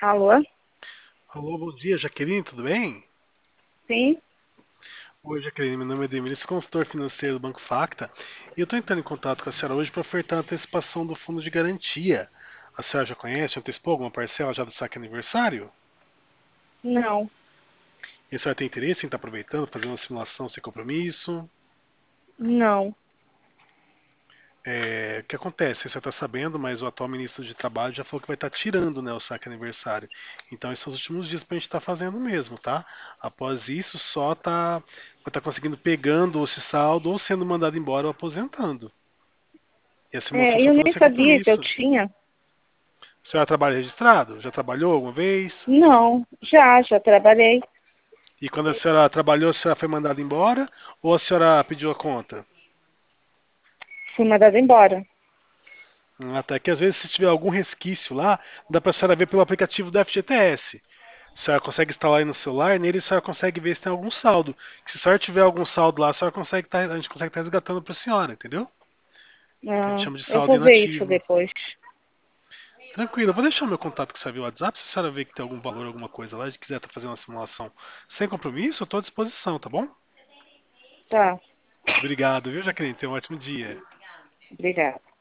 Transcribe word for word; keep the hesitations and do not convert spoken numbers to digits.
Alô? Alô, bom dia, Jaqueline, tudo bem? Sim? Oi, Jaqueline, meu nome é Demir, sou consultor financeiro do Banco Facta e eu estou entrando em contato com a senhora hoje para ofertar a antecipação do fundo de garantia. A senhora já conhece, antecipou alguma parcela já do saque aniversário? Não, E a senhora tem interesse em estar aproveitando, fazendo uma simulação sem compromisso? não. É, o que acontece? Você está sabendo, mas o atual ministro de Trabalho já falou que vai estar tirando, né, o saque aniversário. Então, esses são os últimos dias para a gente estar fazendo mesmo, tá? Após isso, só tá, vai estar conseguindo pegando esse saldo ou sendo mandado embora ou aposentando. E a simulação É, só eu fazendo nem sem sabia que eu compromisso. tinha. A senhora trabalha registrado? Já trabalhou alguma vez? Não, já, já trabalhei. E quando a senhora trabalhou, a senhora foi mandada embora ou a senhora pediu a conta? Fui mandada embora. Hum, Até que às vezes, se tiver algum resquício lá, dá para a senhora ver pelo aplicativo do F G T S. A senhora consegue instalar aí no celular, nele a senhora consegue ver se tem algum saldo. Se a senhora tiver algum saldo lá, a senhora consegue tá- a gente consegue estar resgatando para a senhora, entendeu? Que a gente Ah, chama de eu saldo vou ver isso inativo. depois. Tranquilo, eu vou deixar o meu contato com você via WhatsApp. Se a senhora ver que tem algum valor, alguma coisa lá, e quiser estar fazendo uma simulação sem compromisso, eu estou à disposição, tá bom? Tá, Obrigado, viu, Jaqueline? Tenha um ótimo dia. obrigada.